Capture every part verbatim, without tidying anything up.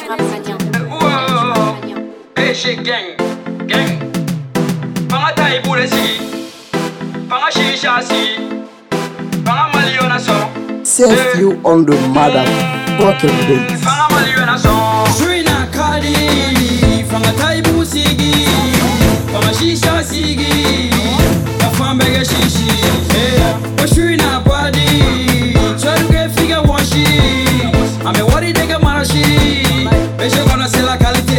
Hey, shit, gang, gang. Panga tai bule si, panga shisha si, panga maliona so. Save you on the motherfucking beat. Panga maliona so. Shrina kadi, panga tai bu sigi, panga shisha sigi, kafambe ge shishi. Hey, o shrina body, charuge figa washi, ame wari dega marashi, beshe kona se la qualité.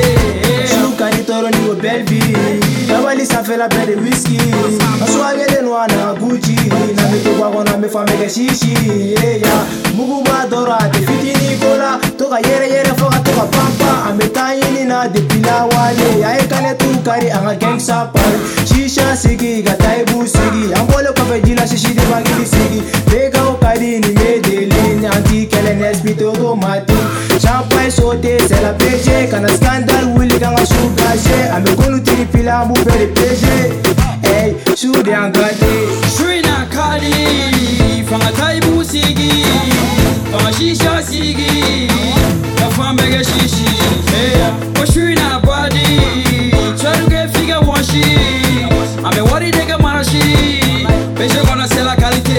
Belle vie, Nabali ça fait la belle de whisky. Aswage de noix na Gucci, na me toba kona me fame ke shishi. Yeah, muguba dora de fitini kola, toka yere yere foka toka pampa. Ame tayini na de pila wale, ya ekane tu kari anga gangsta pari. Shisha sigi, gataibu sigi, ambole kofe jila shishi de bagili sigi. Beka okadi ni Medellin, anti kele nesbit automatique. Champagne sauté, c'est la P G, kana scandale wili kanga sugaje. Ame konu tiri pila mu bere P G. Hey, shude angade. Shrina kadi, fanga taibu sigi, fanga shisha sigi, kafambe ge shishi. Hey, o shrina body, charuge figa washi, ame wari dega marashi, beshe kona se la qualité.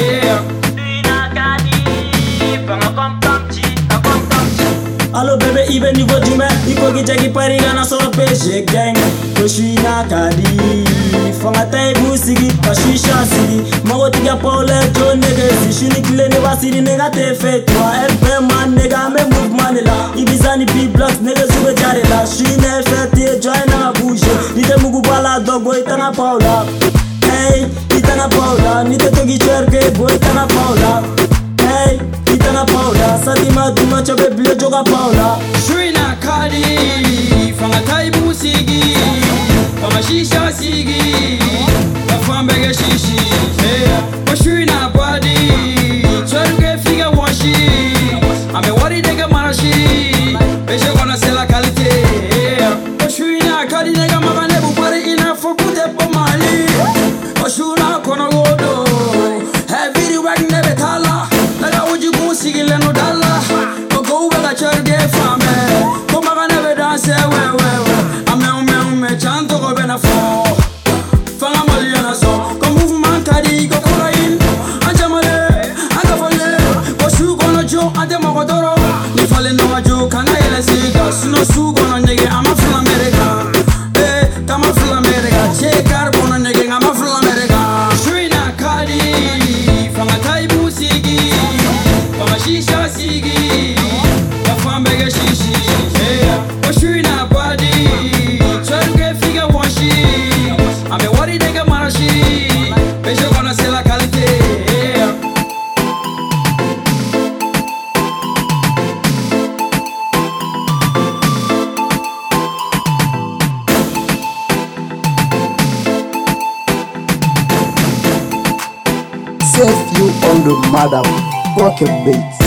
Shrina kadi, fanga kompamchi, kompamchi. Allo bébé, il veut niveau du main. Il faut qu'il t'aille pas riga na solo P G gang. Shrina kadi, fanga tai busigi, kashisha sigi. Mago tiga paule jo nigga, si shini kile ne basiri nigga te fait toi. L P man nigga me mouvement la. Ibizani B blocks nigga sube jare la. Shine fete join na bouge. Nite mugu bala dog boy tana paula. Hey, itana paula, nite togi cherke boy tana paula. Hey, itana paula, satima duma chobe bile joga paula. Shrina kadi, fanga taibu sigi, fanga shisha sigi, kafambe ge shishi. Hey, o shrina body, charuge figa washi, ame wari dega marashi, beshe kona se la qualité. O shrina kadi nega magane bu pare ina fokute po mali. O shrina kono godo, heavy wag nebe tala. Naga uji kusigi leno dala, oko uga charuge fame. Koma ga nebe danse we we we, ame ume ume chanto ko bena fo. Fanga maliana so, ko mouvement kadi ko korain. Anja male, anga fale, ko shu kono jo ade mogodoro. Ni fale no ajo kana ele siga, suno su kono nege ama fula America. Eh, kama fula America, che carbono nege ama fula America. Shrina kadi, fanga taibu sigi, fanga shisha sigi, kafambe ge shishi. Hey, o shrina body, charuge figa washi, ame wari dega marashi, beshe kona se la qualité. Save you on the motherfucking beat.